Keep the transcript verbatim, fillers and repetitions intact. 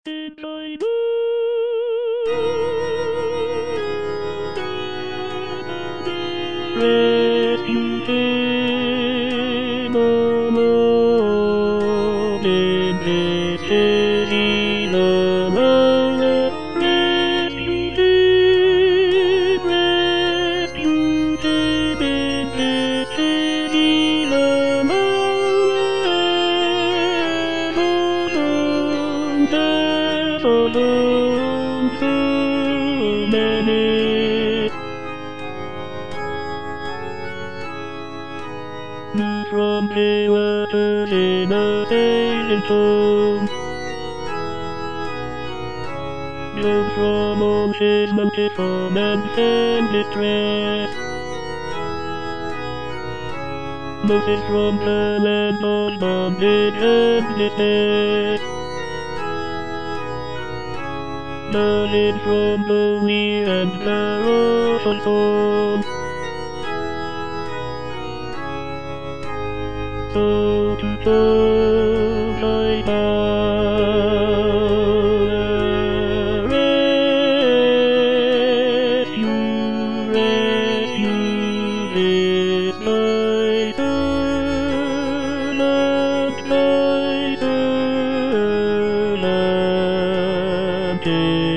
did I know? Rescue him alone in this city alone. Rescue him, rescue him in this city alone. Alone, so many. From waters in a sailing tone, blown from ocean's mountain foam and sand distress. Moses from the land of bondage and despair. Merlin from lonely and sorrowful soul. So to toe my power, rescue, rescue this my servant, my servant.